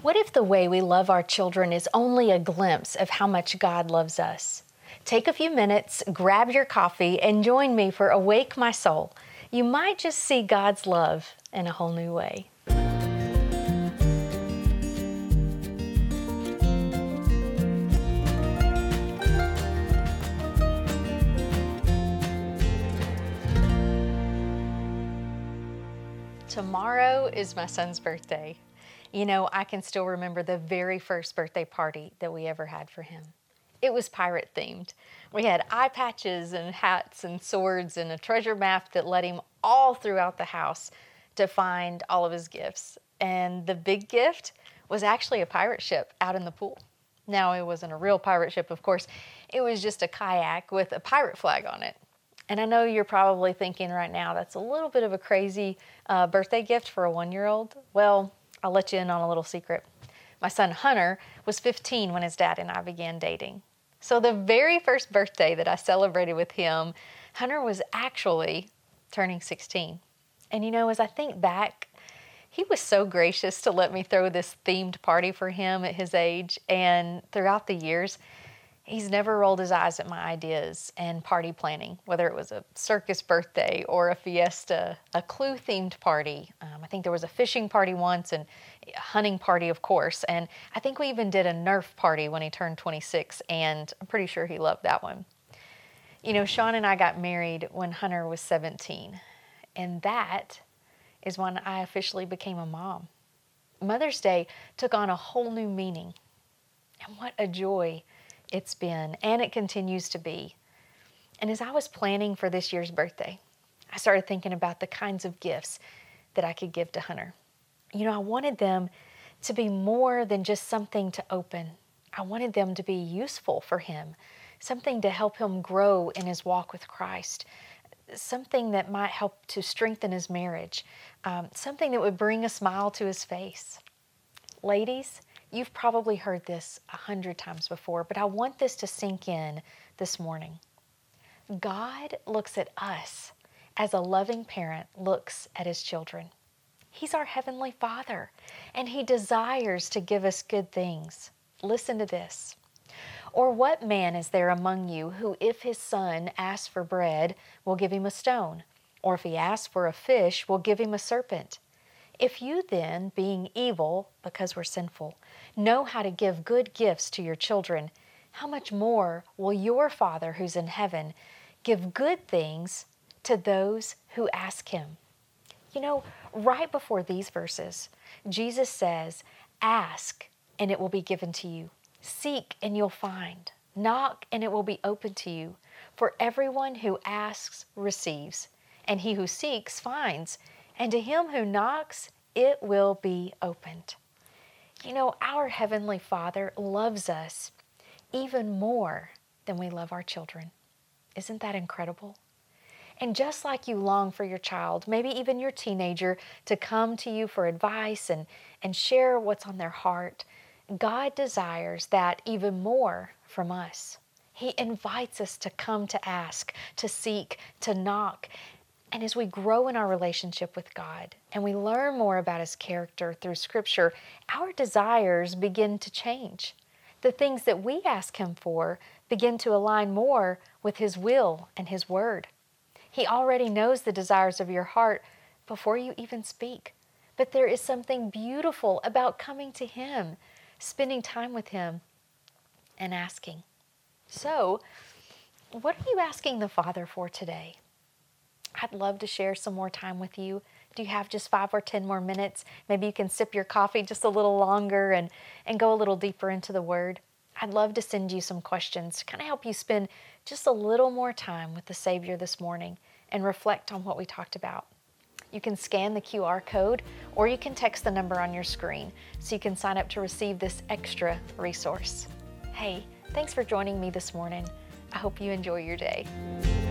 What if the way we love our children is only a glimpse of how much God loves us? Take a few minutes, grab your coffee, and join me for Awake My Soul. You might just see God's love in a whole new way. Tomorrow is my son's birthday. You know, I can still remember the very first birthday party that we ever had for him. It was pirate themed. We had eye patches and hats and swords and a treasure map that led him all throughout the house to find all of his gifts. And the big gift was actually a pirate ship out in the pool. Now, it wasn't a real pirate ship, of course. It was just a kayak with a pirate flag on it. And I know you're probably thinking right now, that's a little bit of a crazy birthday gift for a 1-year-old. Well, I'll let you in on a little secret. My son Hunter was 15 when his dad and I began dating. So the very first birthday that I celebrated with him, Hunter was actually turning 16. And you know, as I think back, he was so gracious to let me throw this themed party for him at his age. And throughout the years, he's never rolled his eyes at my ideas and party planning, whether it was a circus birthday or a fiesta, a Clue-themed party. I think there was a fishing party once and a hunting party, of course. And I think we even did a Nerf party when he turned 26, and I'm pretty sure he loved that one. You know, Sean and I got married when Hunter was 17, and that is when I officially became a mom. Mother's Day took on a whole new meaning, and what a joy it's been, and it continues to be. And as I was planning for this year's birthday, I started thinking about the kinds of gifts that I could give to Hunter. You know, I wanted them to be more than just something to open. I wanted them to be useful for him, something to help him grow in his walk with Christ, something that might help to strengthen his marriage, something that would bring a smile to his face. Ladies, you've probably heard this 100 times before, but I want this to sink in this morning. God looks at us as a loving parent looks at his children. He's our Heavenly Father, and He desires to give us good things. Listen to this. Or what man is there among you who, if his son asks for bread, will give him a stone? Or if he asks for a fish, will give him a serpent? If you then, being evil, because we're sinful, know how to give good gifts to your children, how much more will your Father who's in heaven give good things to those who ask Him? You know, right before these verses, Jesus says, ask and it will be given to you. Seek and you'll find. Knock and it will be open to you. For everyone who asks receives, and he who seeks finds, and to him who knocks it will be opened. You know, our Heavenly Father loves us even more than we love our children. Isn't that incredible? And just like you long for your child, maybe even your teenager, to come to you for advice and share what's on their heart, God desires that even more from us. He invites us to come to ask, to seek, to knock. And as we grow in our relationship with God and we learn more about His character through Scripture, our desires begin to change. The things that we ask Him for begin to align more with His will and His word. He already knows the desires of your heart before you even speak. But there is something beautiful about coming to Him, spending time with Him, and asking. So, what are you asking the Father for today? I'd love to share some more time with you. Do you have just 5 or 10 more minutes? Maybe you can sip your coffee just a little longer and go a little deeper into the Word. I'd love to send you some questions to kind of help you spend just a little more time with the Savior this morning and reflect on what we talked about. You can scan the QR code or you can text the number on your screen so you can sign up to receive this extra resource. Hey, thanks for joining me this morning. I hope you enjoy your day.